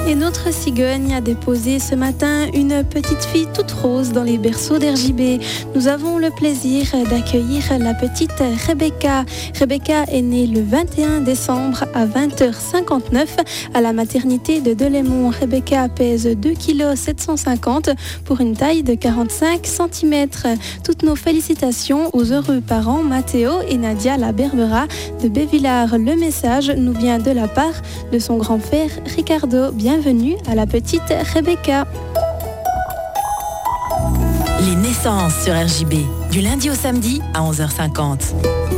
Et notre cigogne a déposé ce matin une petite fille toute rose dans les berceaux d'RJB. Nous avons le plaisir d'accueillir la petite Rebecca. Rebecca est née le 21 décembre à 20h59 à la maternité de Delémont. Rebecca pèse 2,750 kg pour une taille de 45 cm. Toutes nos félicitations aux heureux parents Mathéo et Nadia La Berbera de Bévillard. Le message nous vient de la part de son grand frère Ricardo. Bienvenue à la petite Rebecca. Les naissances sur RJB, du lundi au samedi à 11h50.